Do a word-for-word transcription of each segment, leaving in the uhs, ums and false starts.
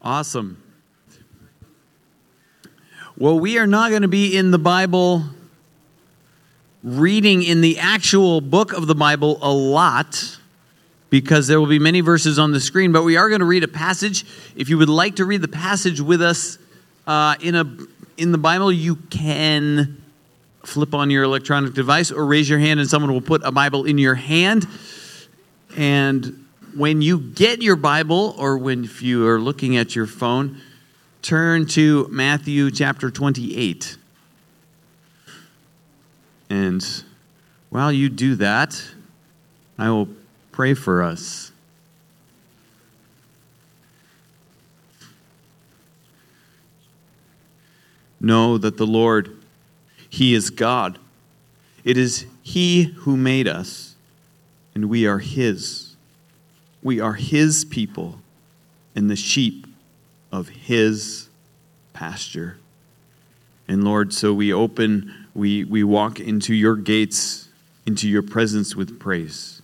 Awesome. Well, we are not going to be in the Bible, reading in the actual book of the Bible a lot, because there will be many verses on the screen, but we are going to read a passage. If you would like to read the passage with us uh, in a in the Bible, you can flip on your electronic device or raise your hand and someone will put a Bible in your hand. And when you get your Bible, or when if you are looking at your phone, turn to Matthew chapter twenty-eight. And while you do that, I will pray for us. Know that the Lord, He is God. It is He who made us, and we are His. We are His people and the sheep of His pasture. And Lord, so we open, we, we walk into your gates, into your presence with praise.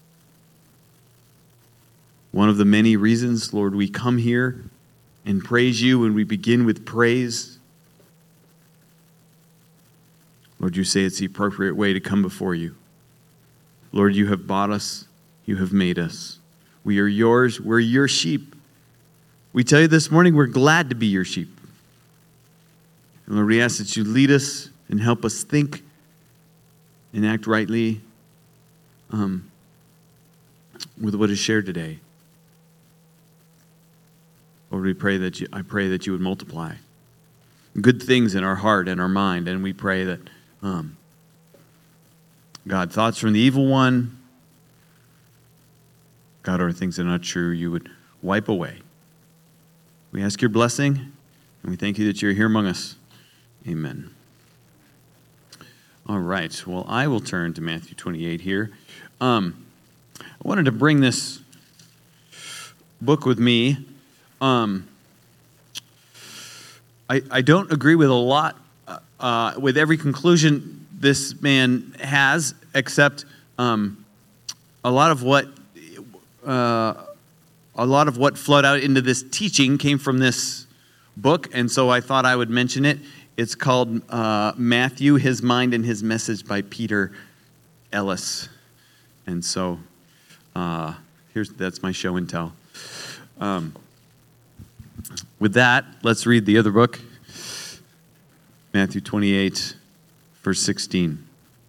One of the many reasons, Lord, we come here and praise you, and we begin with praise. Lord, you say it's the appropriate way to come before you. Lord, you have bought us, you have made us. We are yours. We're your sheep. We tell you this morning, we're glad to be your sheep. And Lord, we ask that you lead us and help us think and act rightly um, with what is shared today. Lord, we pray that you, I pray that you would multiply good things in our heart and our mind. And we pray that, um, God, thoughts from the evil one, God, or things that are not true, you would wipe away. We ask your blessing, and we thank you that you're here among us. Amen. All right. Well, I will turn to Matthew twenty-eight here. Um, I wanted to bring this book with me. Um, I, I don't agree with a lot, uh, with every conclusion this man has, except um, a lot of what Uh, a lot of what flowed out into this teaching came from this book, and so I thought I would mention it. It's called uh, Matthew, His Mind and His Message by Peter Ellis. And so uh, here's that's my show and tell. Um, with that, let's read the other book, Matthew twenty-eight, verse sixteen.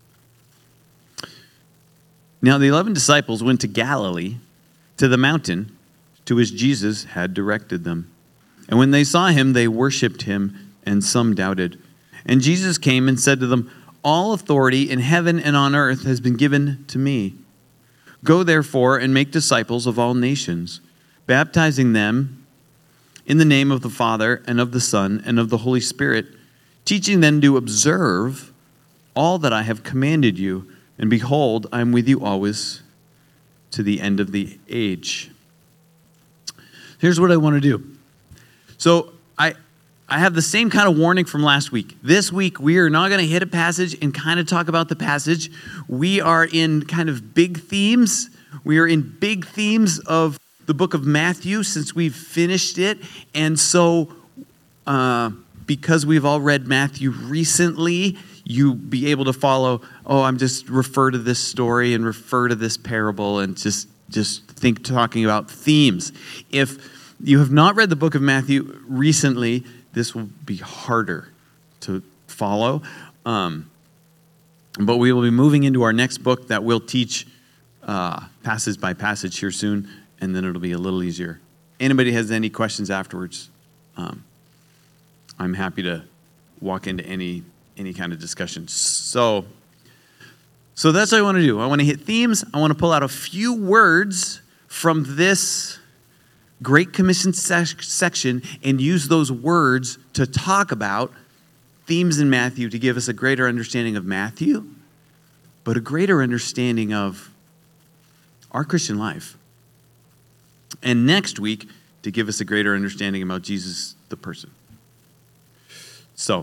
Now the eleven disciples went to Galilee, to the mountain to which Jesus had directed them. And when they saw him, they worshipped him, and some doubted. And Jesus came and said to them, all authority in heaven and on earth has been given to me. Go therefore and make disciples of all nations, baptizing them in the name of the Father and of the Son and of the Holy Spirit, teaching them to observe all that I have commanded you. And behold, I am with you always to the end of the age. Here's what I want to do. So I I have the same kind of warning from last week. This week, we are not going to hit a passage and kind of talk about the passage. We are in kind of big themes. We are in big themes of the book of Matthew since we've finished it. And so uh, because we've all read Matthew recently, you be able to follow, oh, I'm just refer to this story and refer to this parable and just, just think talking about themes. If you have not read the book of Matthew recently, this will be harder to follow. Um, but we will be moving into our next book that will teach uh, passage by passage here soon, and then it'll be a little easier. Anybody has any questions afterwards, um, I'm happy to walk into any any kind of discussion. So, so that's what I want to do. I want to hit themes. I want to pull out a few words from this Great Commission sec- section and use those words to talk about themes in Matthew to give us a greater understanding of Matthew, but a greater understanding of our Christian life. And next week, to give us a greater understanding about Jesus, the person. So,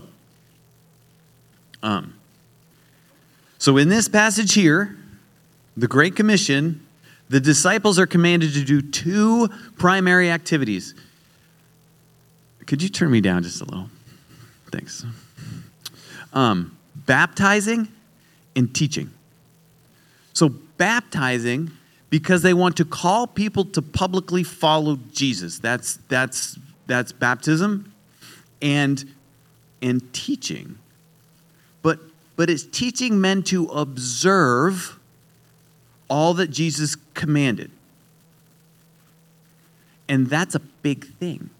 um, so in this passage here, the Great Commission, the disciples are commanded to do two primary activities. Could you turn me down just a little? Thanks. Um, baptizing and teaching. So baptizing because they want to call people to publicly follow Jesus. That's that's that's baptism, and and teaching. But but it's teaching men to observe all that Jesus commanded. And that's a big thing.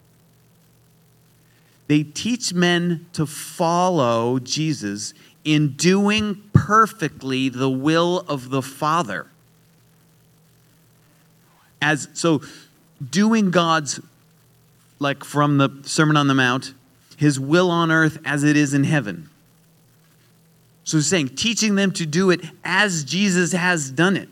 They teach men to follow Jesus in doing perfectly the will of the Father. As so doing God's, like from the Sermon on the Mount, his will on earth as it is in heaven. So he's saying, teaching them to do it as Jesus has done it.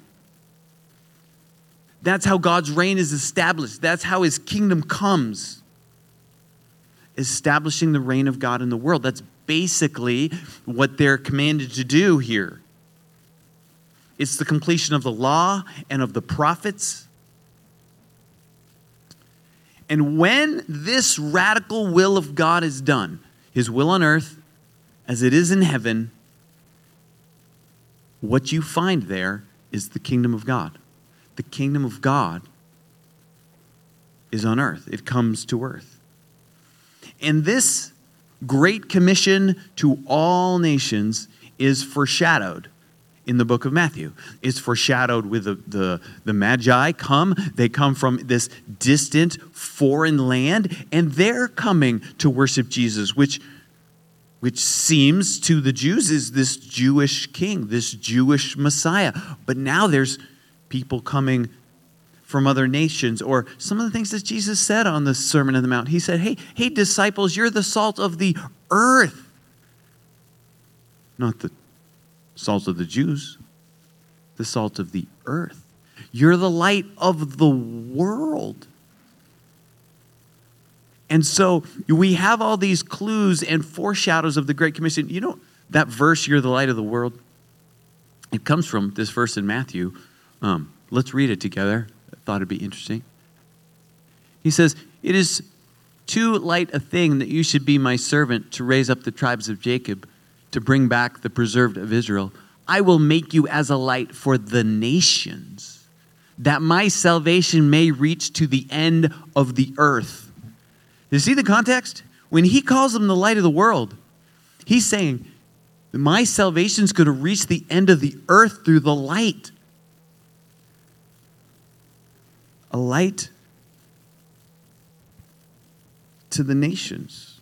That's how God's reign is established. That's how his kingdom comes. Establishing the reign of God in the world. That's basically what they're commanded to do here. It's the completion of the law and of the prophets. And when this radical will of God is done, his will on earth as it is in heaven, what you find there is the kingdom of God. The kingdom of God is on earth. It comes to earth. And this great commission to all nations is foreshadowed in the book of Matthew. It's foreshadowed with the, the, the Magi come. They come from this distant foreign land, and they're coming to worship Jesus, which, which seems to the Jews is this Jewish king, this Jewish Messiah. But now there's people coming from other nations, or some of the things that Jesus said on the Sermon on the Mount. He said, hey, hey, disciples, you're the salt of the earth. Not the salt of the Jews, the salt of the earth. You're the light of the world. And so we have all these clues and foreshadows of the Great Commission. You know, that verse, you're the light of the world, it comes from this verse in Matthew. Um, let's read it together. I thought it'd be interesting. He says, it is too light a thing that you should be my servant to raise up the tribes of Jacob, to bring back the preserved of Israel. I will make you as a light for the nations, that my salvation may reach to the end of the earth. You see the context? When he calls them the light of the world, he's saying, my salvation is going to reach the end of the earth through the light. A light to the nations.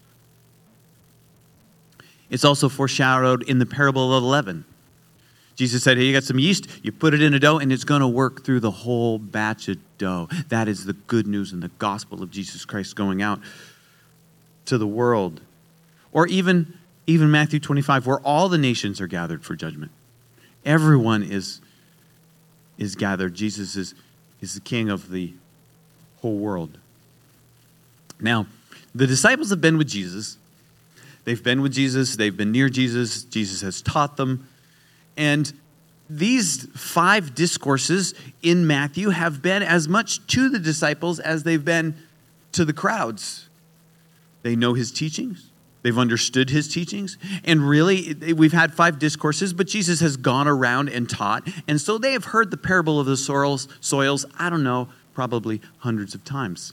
It's also foreshadowed in the parable of the leaven. Jesus said, hey, you got some yeast, you put it in a dough, and it's going to work through the whole batch of dough. That is the good news and the gospel of Jesus Christ going out to the world. Or even, even Matthew twenty-five, where all the nations are gathered for judgment. Everyone is, is gathered. Jesus is He's the king of the whole world. Now, the disciples have been with Jesus. They've been with Jesus. They've been near Jesus. Jesus has taught them. And these five discourses in Matthew have been as much to the disciples as they've been to the crowds. They know his teachings. They've understood his teachings. And really, we've had five discourses, but Jesus has gone around and taught. And so they have heard the parable of the soils, soils, I don't know, probably hundreds of times.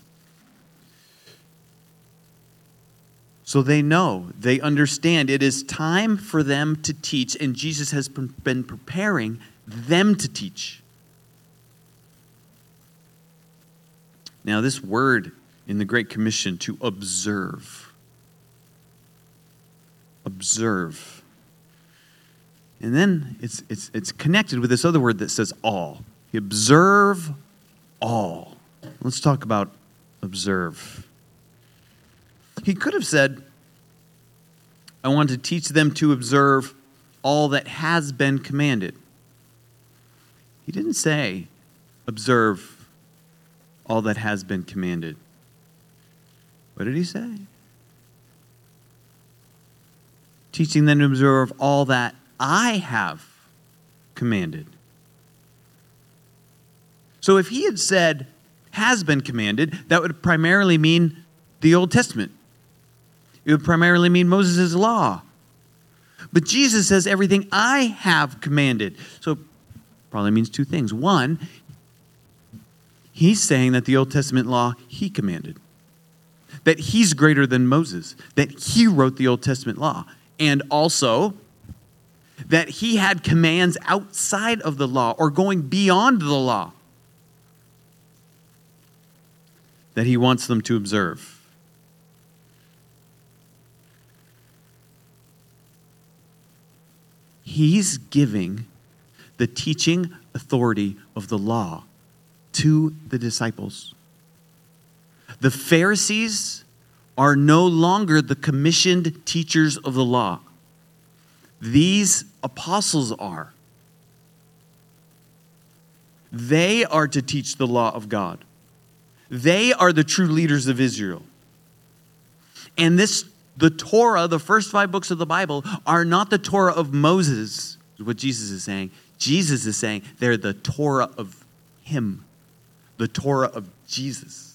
So they know, they understand it is time for them to teach, and Jesus has been preparing them to teach. Now, this word in the Great Commission, to observe. Observe. And then it's it's it's connected with this other word that says all. You observe all. Let's talk about observe. He could have said, I want to teach them to observe all that has been commanded. He didn't say, observe all that has been commanded. What did he say? Teaching them to observe all that I have commanded. So if he had said, has been commanded, that would primarily mean the Old Testament. It would primarily mean Moses' law. But Jesus says everything I have commanded. So it probably means two things. One, he's saying that the Old Testament law he commanded. That he's greater than Moses. That he wrote the Old Testament law. And also that he had commands outside of the law or going beyond the law that he wants them to observe. He's giving the teaching authority of the law to the disciples. The Pharisees are no longer the commissioned teachers of the law. These apostles are. They are to teach the law of God. They are the true leaders of Israel. And this, the Torah, the first five books of the Bible, are not the Torah of Moses, is what Jesus is saying. Jesus is saying they're the Torah of him, the Torah of Jesus.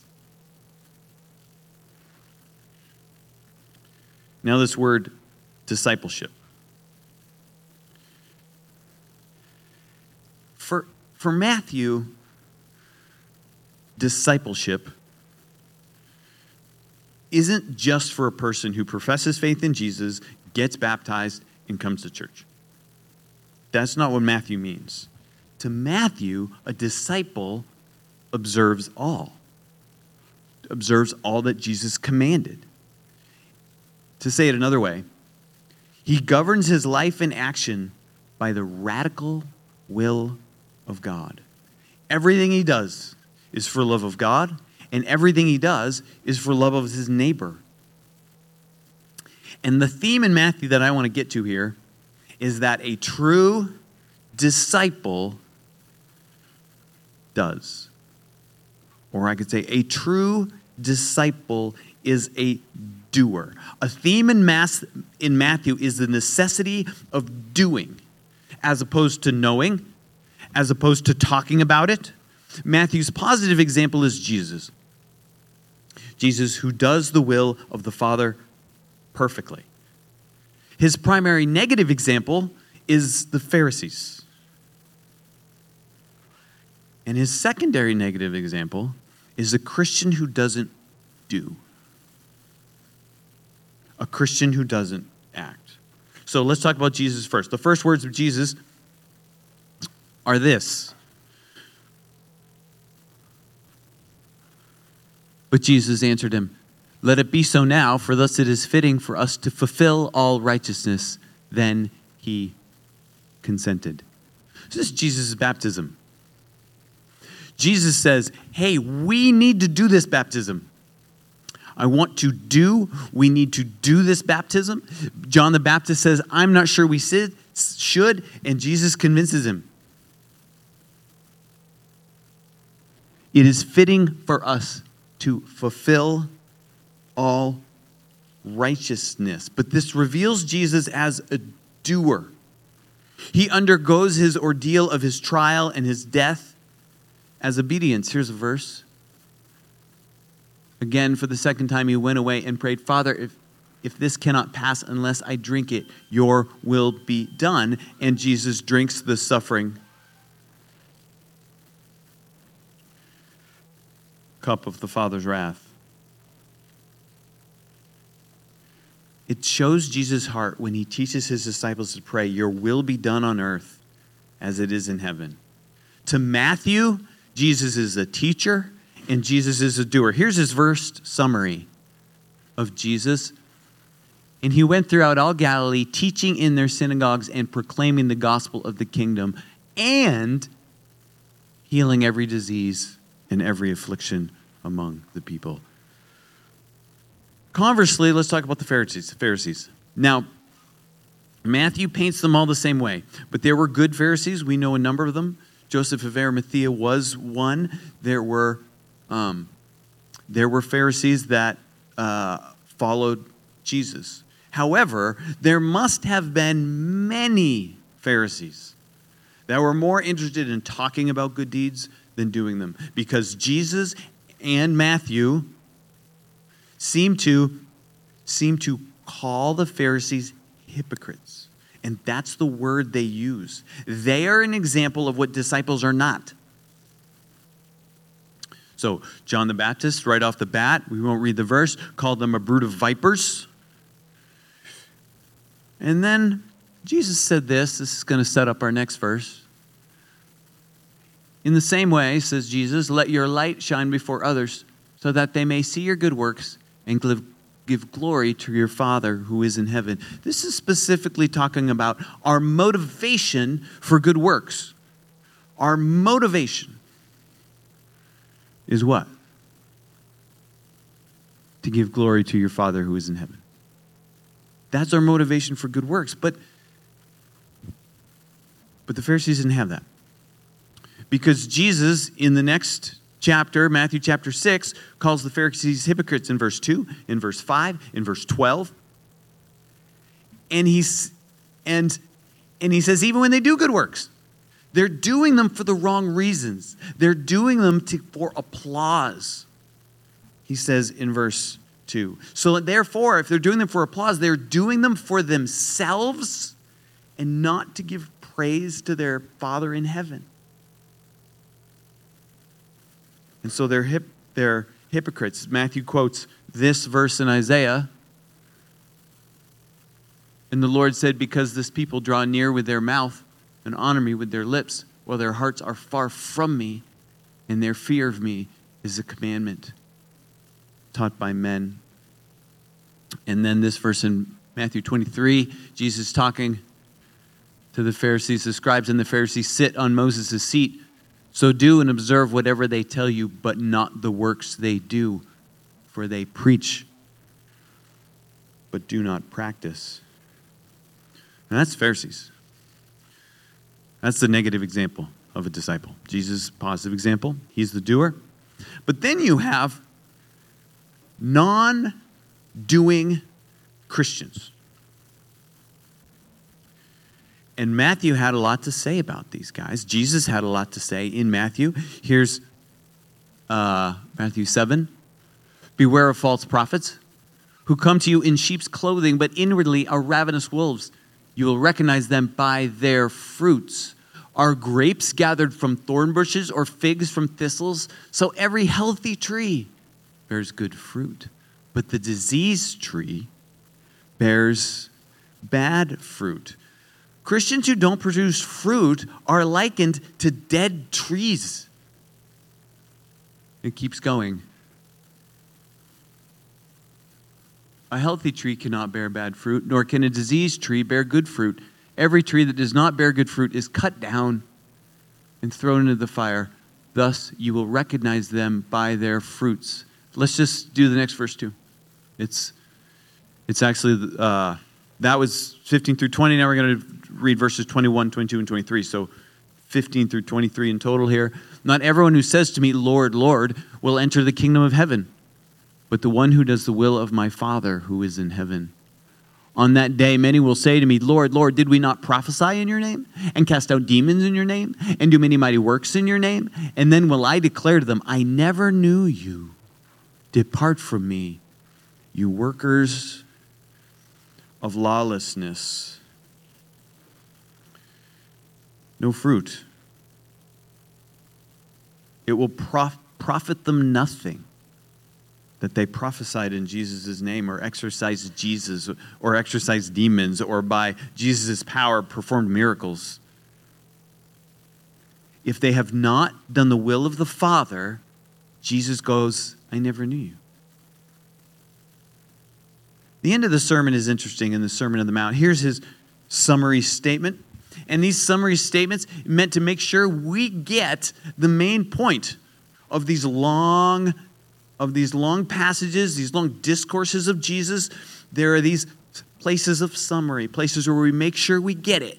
Now this word discipleship. For, for Matthew, discipleship isn't just for a person who professes faith in Jesus, gets baptized, and comes to church. That's not what Matthew means. To Matthew, a disciple observes all. Observes all that Jesus commanded. To say it another way, he governs his life and action by the radical will of God. Everything he does is for love of God, and everything he does is for love of his neighbor. And the theme in Matthew that I want to get to here is that a true disciple does. Or I could say a true disciple is a doer. A theme in, Mass, in Matthew is the necessity of doing, as opposed to knowing, as opposed to talking about it. Matthew's positive example is Jesus. Jesus who does the will of the Father perfectly. His primary negative example is the Pharisees. And his secondary negative example is a Christian who doesn't do. A Christian who doesn't act. So let's talk about Jesus first. The first words of Jesus are this. But Jesus answered him, "Let it be so now, for thus it is fitting for us to fulfill all righteousness." Then he consented. So this is Jesus' baptism. Jesus says, hey, we need to do this baptism. I want to do, we need to do this baptism. John the Baptist says, I'm not sure we should, and Jesus convinces him. It is fitting for us to fulfill all righteousness. But this reveals Jesus as a doer. He undergoes his ordeal of his trial and his death as obedience. Here's a verse. Again, for the second time, he went away and prayed, Father, if, if this cannot pass unless I drink it, your will be done. And Jesus drinks the suffering cup of the Father's wrath. It shows Jesus' heart when he teaches his disciples to pray, your will be done on earth as it is in heaven. To Matthew, Jesus is a teacher and Jesus is a doer. Here's his verse summary of Jesus. And he went throughout all Galilee, teaching in their synagogues and proclaiming the gospel of the kingdom and healing every disease and every affliction among the people. Conversely, let's talk about the Pharisees. Pharisees. Now, Matthew paints them all the same way, but there were good Pharisees. We know a number of them. Joseph of Arimathea was one. There were, um, there were Pharisees that uh, followed Jesus. However, there must have been many Pharisees that were more interested in talking about good deeds than doing them, because Jesus and Matthew seem to seem to call the Pharisees hypocrites. And that's the word they use. They are an example of what disciples are not. So John the Baptist, right off the bat, we won't read the verse, called them a brood of vipers. And then Jesus said this. This is going to set up our next verse. In the same way, says Jesus, let your light shine before others so that they may see your good works and give, give glory to your Father who is in heaven. This is specifically talking about our motivation for good works. Our motivation is what? To give glory to your Father who is in heaven. That's our motivation for good works. But, but the Pharisees didn't have that. Because Jesus, in the next chapter, Matthew chapter six, calls the Pharisees hypocrites in verse two, in verse five, in verse twelve. And, he's, and, and he says, even when they do good works, they're doing them for the wrong reasons. They're doing them to, for applause. He says in verse two. So therefore, if they're doing them for applause, they're doing them for themselves and not to give praise to their Father in heaven. And so they're, hip, they're hypocrites. Matthew quotes this verse in Isaiah. And the Lord said, because this people draw near with their mouth and honor me with their lips, while their hearts are far from me, and their fear of me is a commandment taught by men. And then this verse in Matthew twenty-three, Jesus talking to the Pharisees, the scribes and the Pharisees sit on Moses' seat. So do and observe whatever they tell you, but not the works they do, for they preach, but do not practice. And that's Pharisees. That's the negative example of a disciple. Jesus' positive example, he's the doer. But then you have non-doing Christians. And Matthew had a lot to say about these guys. Jesus had a lot to say in Matthew. Here's uh, Matthew seven. Beware of false prophets who come to you in sheep's clothing, but inwardly are ravenous wolves. You will recognize them by their fruits. Are grapes gathered from thorn bushes or figs from thistles? So every healthy tree bears good fruit, but the diseased tree bears bad fruit. Christians who don't produce fruit are likened to dead trees. It keeps going. A healthy tree cannot bear bad fruit, nor can a diseased tree bear good fruit. Every tree that does not bear good fruit is cut down and thrown into the fire. Thus you will recognize them by their fruits. Let's just do the next verse too. It's it's actually, uh, that was fifteen through twenty. Now we're going to read verses twenty-one, twenty-two, and twenty-three. So fifteen through twenty-three in total here. Not everyone who says to me, Lord, Lord, will enter the kingdom of heaven, but the one who does the will of my Father who is in heaven. On that day, many will say to me, Lord, Lord, did we not prophesy in your name and cast out demons in your name and do many mighty works in your name? And then will I declare to them, I never knew you. Depart from me, you workers of lawlessness. No fruit. It will prof- profit them nothing that they prophesied in Jesus' name or exorcised Jesus or exorcised demons or by Jesus' power performed miracles. If they have not done the will of the Father, Jesus goes, I never knew you. The end of the sermon is interesting in the Sermon on the Mount. Here's his summary statement. And these summary statements meant to make sure we get the main point of these long of these long passages, these long discourses of Jesus. There are these places of summary, places where we make sure we get it.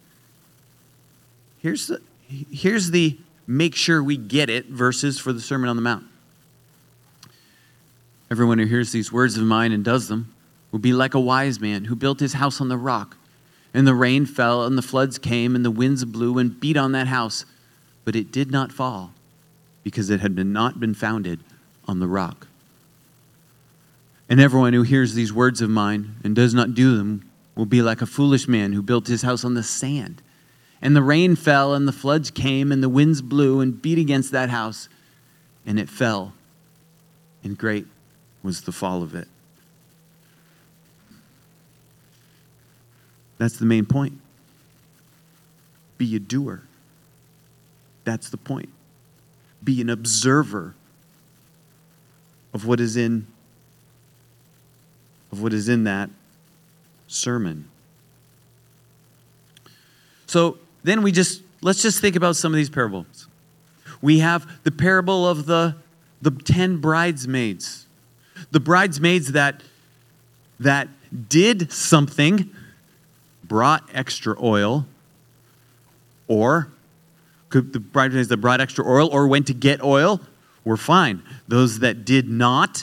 Here's the, here's the make sure we get it verses for the Sermon on the Mount. Everyone who hears these words of mine and does them will be like a wise man who built his house on the rock. And the rain fell, and the floods came, and the winds blew and beat on that house. But it did not fall, because it had been not been founded on the rock. And everyone who hears these words of mine and does not do them will be like a foolish man who built his house on the sand. And the rain fell, and the floods came, and the winds blew and beat against that house, and it fell. And great was the fall of it. That's the main point. Be a doer. That's the point. Be an observer of what is in of what is in that sermon. So then we just let's just think about some of these parables. We have the parable of the the ten bridesmaids. The bridesmaids that that did something, brought extra oil, or could the bridesmaids that brought extra oil or went to get oil were fine. Those that did not,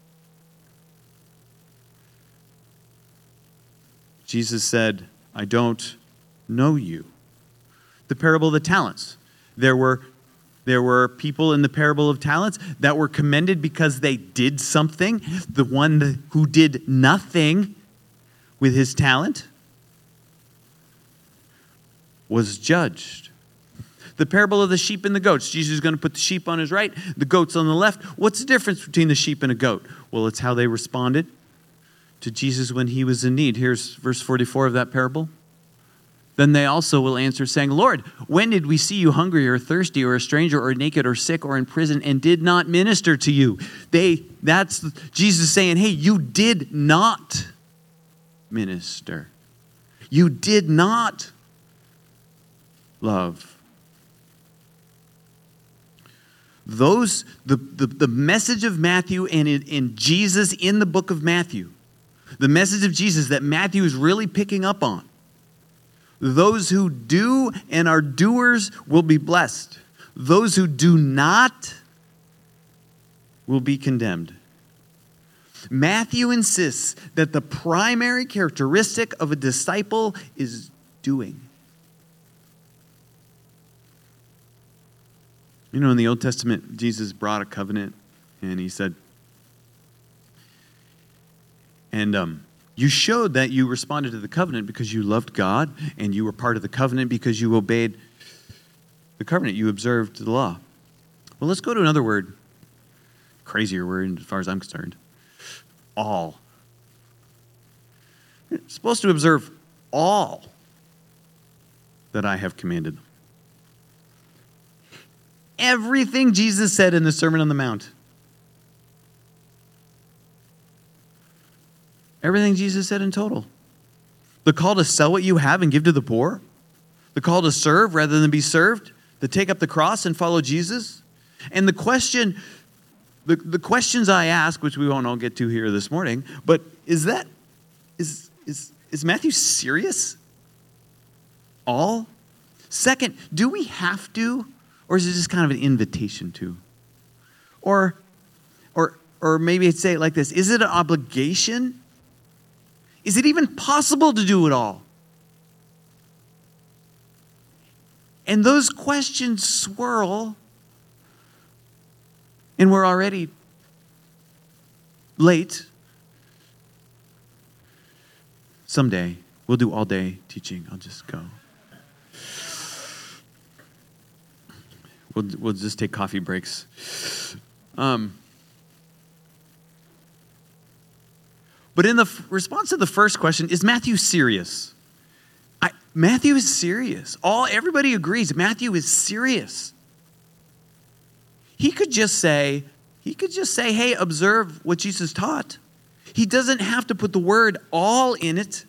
Jesus said, I don't know you. The parable of the talents. There were, there were people in the parable of talents that were commended because they did something. The one who did nothing with his talent was judged. The parable of the sheep and the goats. Jesus is going to put the sheep on his right, the goats on the left. What's the difference between the sheep and a goat? Well, it's how they responded to Jesus when he was in need. Here's verse forty-four of that parable. Then they also will answer, saying, Lord, when did we see you hungry or thirsty or a stranger or naked or sick or in prison and did not minister to you? They, that's Jesus saying, hey, you did not minister. You did not love. Those, the, the, the message of Matthew and in, in Jesus in the book of Matthew, the message of Jesus that Matthew is really picking up on, those who do and are doers will be blessed. Those who do not will be condemned. Matthew insists that the primary characteristic of a disciple is doing. You know, in the Old Testament, Jesus brought a covenant, and he said, and um, you showed that you responded to the covenant because you loved God, and you were part of the covenant because you obeyed the covenant. You observed the law. Well, let's go to another word, crazier word as far as I'm concerned. All. You're supposed to observe all that I have commanded them. Everything Jesus said in the Sermon on the Mount. Everything Jesus said in total. The call to sell what you have and give to the poor. The call to serve rather than be served. To take up the cross and follow Jesus. And the question, the, the questions I ask, which we won't all get to here this morning, but is that, is, is, is Matthew serious? All? Second, do we have to? Or is it just kind of an invitation to? Or, or, or maybe I'd say it like this. Is it an obligation? Is it even possible to do it all? And those questions swirl. And we're already late. Someday, we'll do all day teaching. I'll just go. We'll, we'll just take coffee breaks. Um, but in the f- response to the first question, is Matthew serious? I, Matthew is serious. All everybody agrees Matthew is serious. He could just say, he could just say, hey, observe what Jesus taught. He doesn't have to put the word all in it.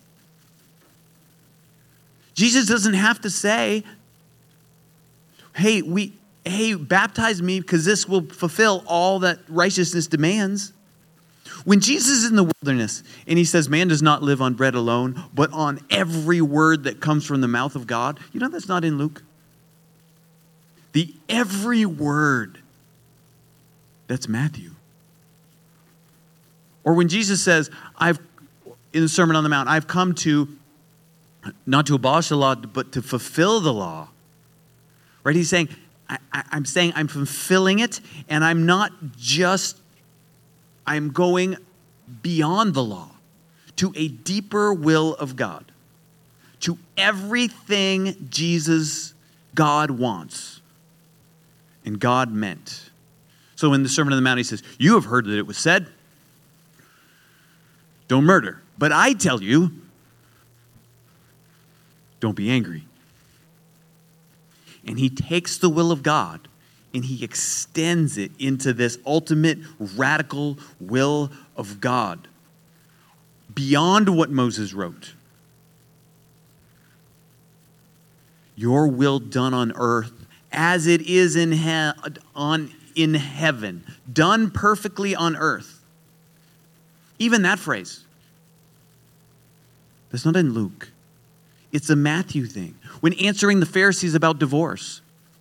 Jesus doesn't have to say, hey, we... hey, baptize me because this will fulfill all that righteousness demands. When Jesus is in the wilderness and he says, man does not live on bread alone, but on every word that comes from the mouth of God. You know that's not in Luke? The every word, that's Matthew. Or when Jesus says, I've, in the Sermon on the Mount, I've come to, not to abolish the law, but to fulfill the law. Right? He's saying, I, I, I'm saying I'm fulfilling it, and I'm not just, I'm going beyond the law to a deeper will of God, to everything Jesus, God wants and God meant. So in the Sermon on the Mount, he says, you have heard that it was said, don't murder. But I tell you, don't be angry. And he takes the will of God and he extends it into this ultimate radical will of God beyond what Moses wrote. Your will done on earth as it is in he- on in heaven, done perfectly on earth. Even that phrase, that's not in Luke. It's a Matthew thing. When answering the Pharisees about divorce,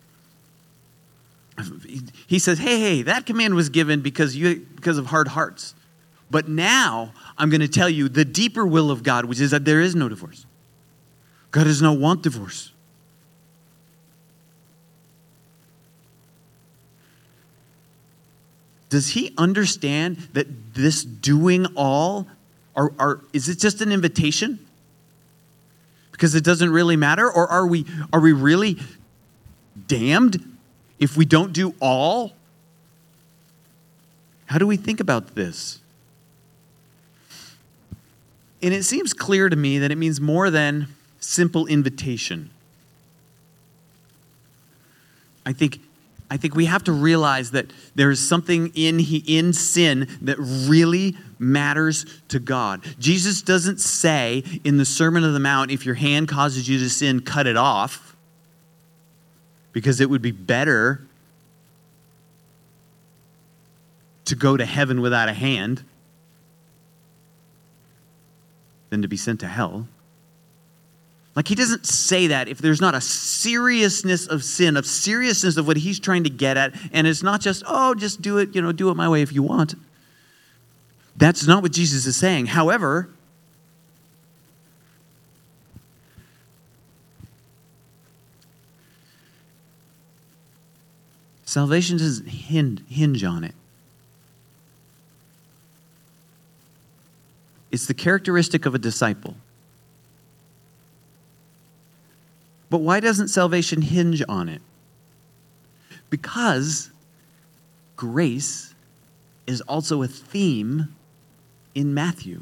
he says, hey, hey, that command was given because you because of hard hearts. But now I'm going to tell you the deeper will of God, which is that there is no divorce. God does not want divorce. Does he understand that this doing all, are, are, is it just an invitation? Because it doesn't really matter? Or are we, are we really damned if we don't do all? How do we think about this? And it seems clear to me that it means more than simple invitation. I think I think we have to realize that there is something in in sin that really matters to God. Jesus doesn't say in the Sermon on the Mount, if your hand causes you to sin, cut it off, because it would be better to go to heaven without a hand than to be sent to hell. Like, he doesn't say that if there's not a seriousness of sin, of seriousness of what he's trying to get at, and it's not just, oh, just do it, you know, do it my way if you want. That's not what Jesus is saying. However, salvation doesn't hinge, hinge on it. It's the characteristic of a disciple. But why doesn't salvation hinge on it? Because grace is also a theme in Matthew.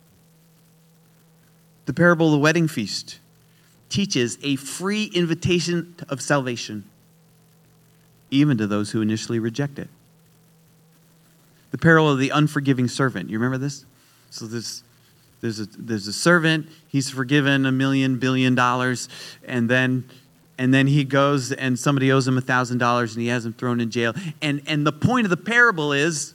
The parable of the wedding feast teaches a free invitation of salvation, even to those who initially reject it. The parable of the unforgiving servant. You remember this? So this There's a there's a servant, he's forgiven a million billion dollars, and then and then he goes and somebody owes him a thousand dollars and he has him thrown in jail. And and the point of the parable is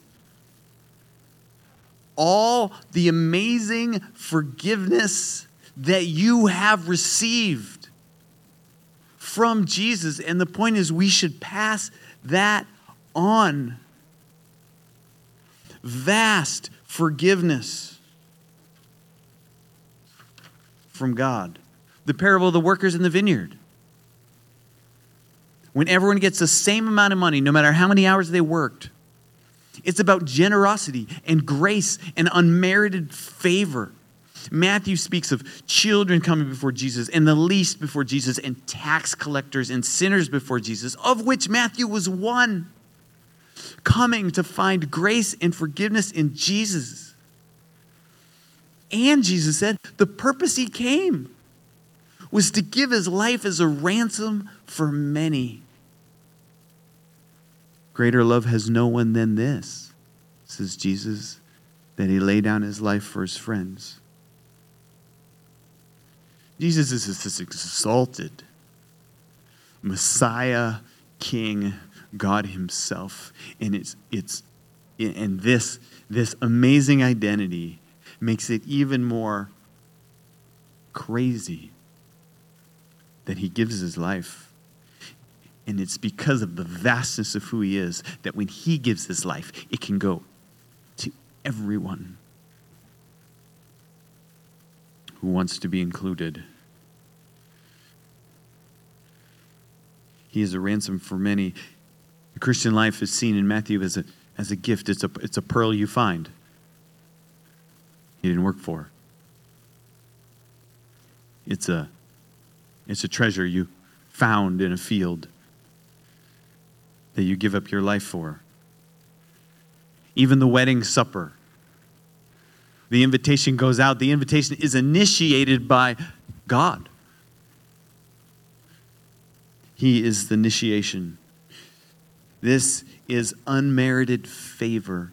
all the amazing forgiveness that you have received from Jesus. And the point is we should pass that on. Vast forgiveness from God. The parable of the workers in the vineyard. When everyone gets the same amount of money, no matter how many hours they worked, it's about generosity and grace and unmerited favor. Matthew speaks of children coming before Jesus and the least before Jesus and tax collectors and sinners before Jesus, of which Matthew was one, coming to find grace and forgiveness in Jesus. And Jesus said the purpose he came was to give his life as a ransom for many. Greater love has no one than this, says Jesus, that he laid down his life for his friends. Jesus is this exalted Messiah, King, God himself. And it's it's and this this amazing identity makes it even more crazy that he gives his life. And it's because of the vastness of who he is that when he gives his life, it can go to everyone who wants to be included. He is a ransom for many. The Christian life is seen in Matthew as a as a gift. It's a it's a pearl you find. He didn't work for. It's a, it's a treasure you found in a field that you give up your life for. Even the wedding supper, the invitation goes out. The invitation is initiated by God. He is the initiation. This is unmerited favor.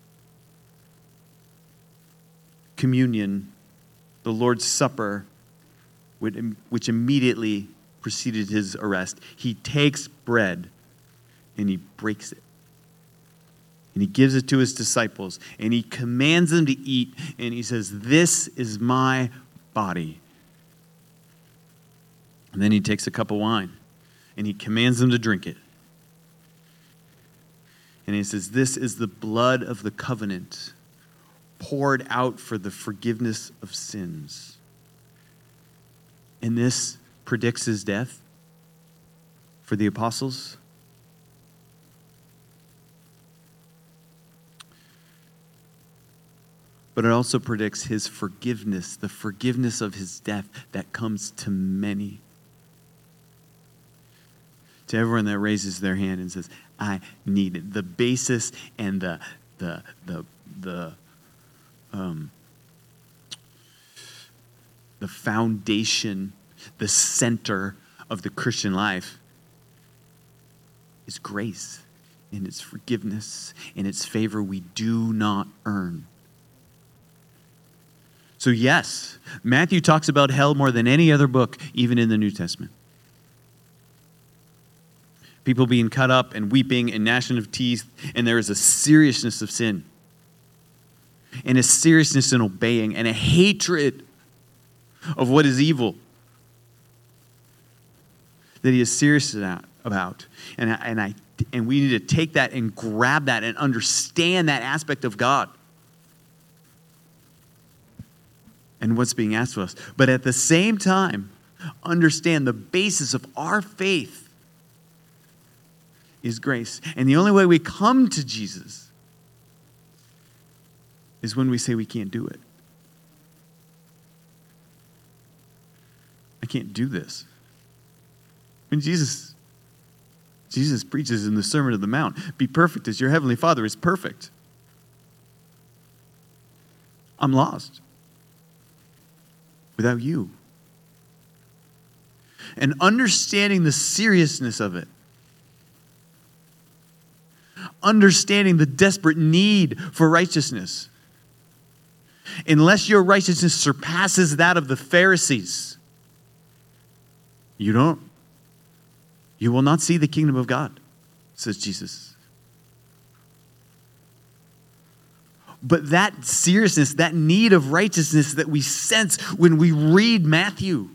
Communion, the Lord's Supper, which immediately preceded his arrest. He takes bread and he breaks it. And he gives it to his disciples. And he commands them to eat. And he says, "This is my body." And then he takes a cup of wine. And he commands them to drink it. And he says, "This is the blood of the covenant, poured out for the forgiveness of sins." And this predicts his death for the apostles. But it also predicts his forgiveness, the forgiveness of his death that comes to many. To everyone that raises their hand and says, "I need it." The basis and the the the the um, the foundation, the center of the Christian life is grace and its forgiveness and its favor we do not earn. So yes, Matthew talks about hell more than any other book, even in the New Testament. People being cut up and weeping and gnashing of teeth, and there is a seriousness of sin, and a seriousness in obeying, and a hatred of what is evil that he is serious about. And I, and I and we need to take that and grab that and understand that aspect of God and what's being asked of us. But at the same time, understand the basis of our faith is grace. And the only way we come to Jesus is when we say we can't do it. I can't do this. When Jesus, Jesus preaches in the Sermon on the Mount, "Be perfect as your heavenly Father is perfect." I'm lost without you. And understanding the seriousness of it, understanding the desperate need for righteousness. Unless your righteousness surpasses that of the Pharisees, you don't, you will not see the kingdom of God, says Jesus. But that seriousness, that need of righteousness that we sense when we read Matthew,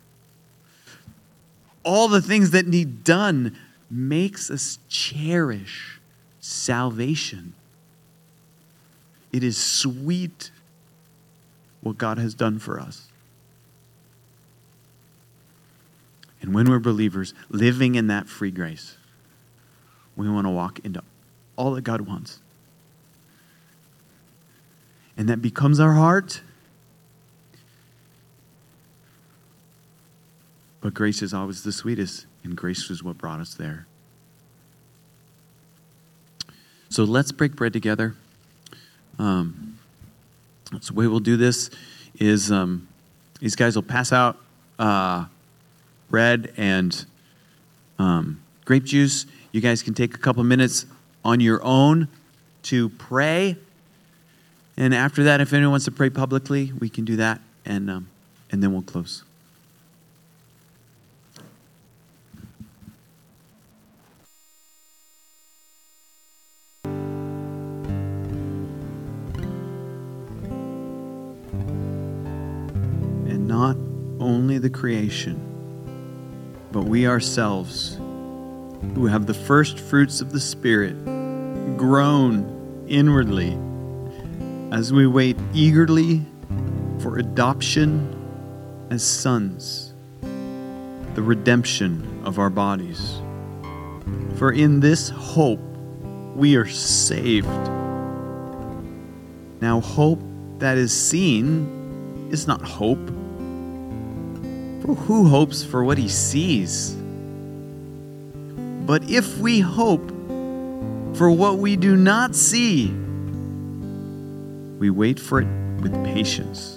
all the things that need done, makes us cherish salvation. It is sweet what God has done for us. And when we're believers living in that free grace, we want to walk into all that God wants. And that becomes our heart. But grace is always the sweetest, and grace is what brought us there. So let's break bread together. Um, so the way we'll do this is um, these guys will pass out uh, bread and um, grape juice. You guys can take a couple minutes on your own to pray. And after that, if anyone wants to pray publicly, we can do that, and um, and then we'll close. And not only the creation, but we ourselves, who have the first fruits of the Spirit, groan inwardly as we wait eagerly for adoption as sons, the redemption of our bodies. For in this hope we are saved. Now hope that is seen is not hope. For who hopes for what he sees? But if we hope for what we do not see, we wait for it with patience.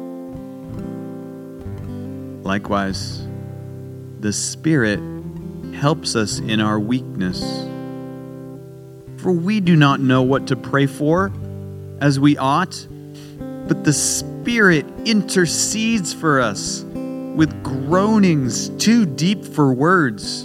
Likewise, the Spirit helps us in our weakness. For we do not know what to pray for as we ought, but the Spirit intercedes for us with groanings too deep for words.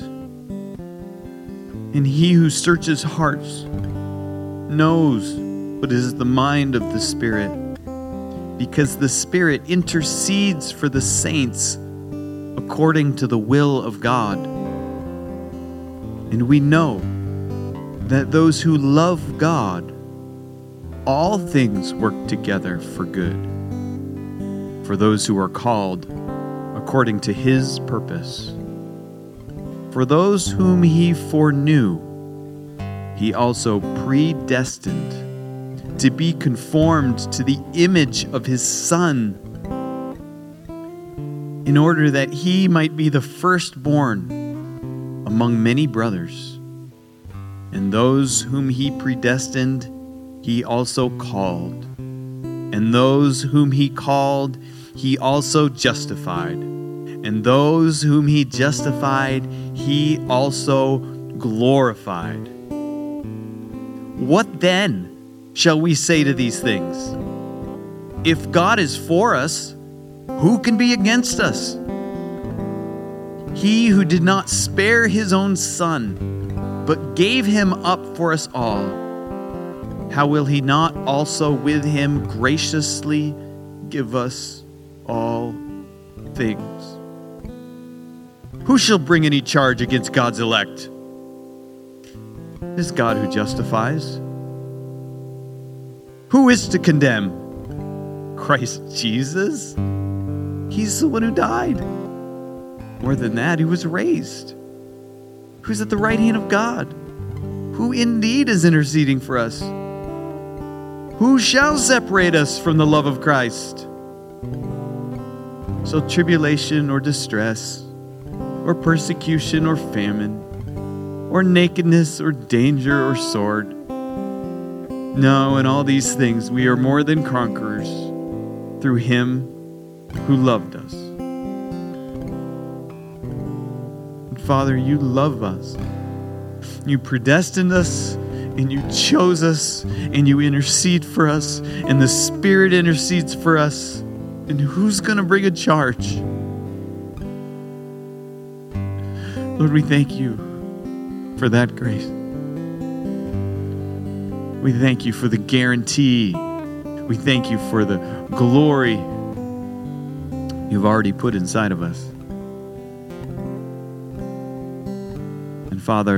And he who searches hearts knows what is the mind of the Spirit, because the Spirit intercedes for the saints according to the will of God. And we know that those who love God, all things work together for good, for those who are called according to his purpose. For those whom he foreknew, he also predestined to be conformed to the image of his Son, in order that he might be the firstborn among many brothers. And those whom he predestined, he also called. And those whom he called, he also justified. And those whom he justified, he also glorified. What then shall we say to these things? If God is for us, who can be against us? He who did not spare his own Son, but gave him up for us all, how will he not also with him graciously give us all things? Who shall bring any charge against God's elect? It is God who justifies. Who is to condemn? Christ Jesus? He's the one who died. More than that, he was raised. Who's at the right hand of God? Who indeed is interceding for us? Who shall separate us from the love of Christ? Shall tribulation or distress, or persecution or famine, or nakedness or danger or sword? No, in all these things we are more than conquerors through him who loved us. And Father, you love us. You predestined us, and you chose us, and you intercede for us, and the Spirit intercedes for us. And who's going to bring a charge? Lord, we thank you for that grace. We thank you for the guarantee. We thank you for the glory you've already put inside of us. And Father,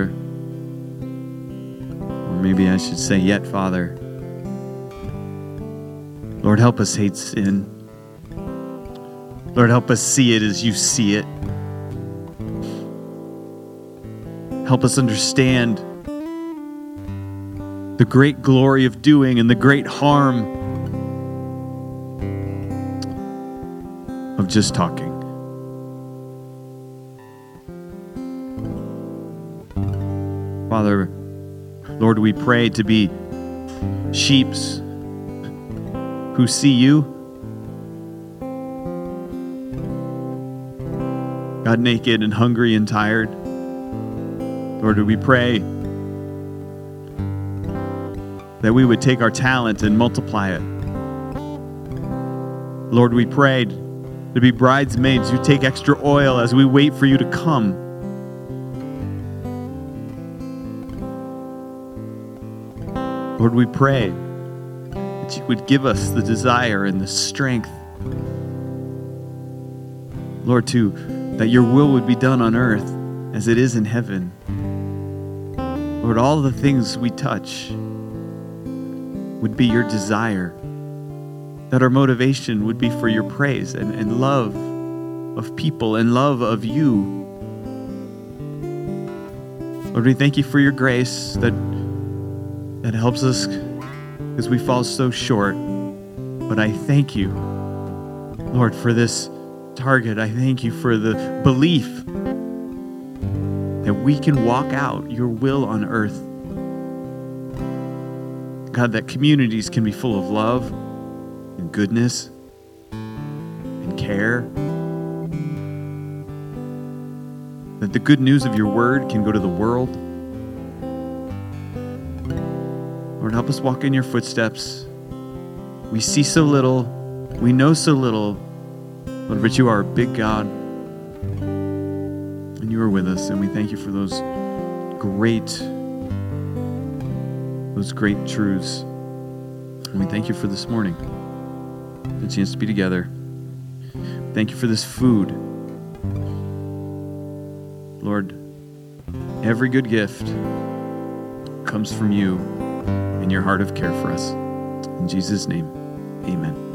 or maybe I should say yet, Father, Lord, help us hate sin. Lord, help us see it as you see it. Help us understand the great glory of doing and the great harm of just talking. Father, Lord, we pray to be sheeps who see you, God, naked and hungry and tired. Lord, we pray that we would take our talent and multiply it. Lord, we prayed to be bridesmaids who take extra oil as we wait for you to come. Lord, we pray that you would give us the desire and the strength, Lord, to that your will would be done on earth as it is in heaven. Lord, all the things we touch would be your desire, that our motivation would be for your praise and, and love of people and love of you. Lord, we thank you for your grace that, that helps us as we fall so short. But I thank you, Lord, for this Target. I thank you for the belief that we can walk out your will on earth. God, that communities can be full of love and goodness and care. That the good news of your word can go to the world. Lord, help us walk in your footsteps. We see so little. We know so little. Lord, but you are a big God. And you are with us. And we thank you for those great, those great truths. And we thank you for this morning. The chance to be together. Thank you for this food. Lord, every good gift comes from you and your heart of care for us. In Jesus' name, amen.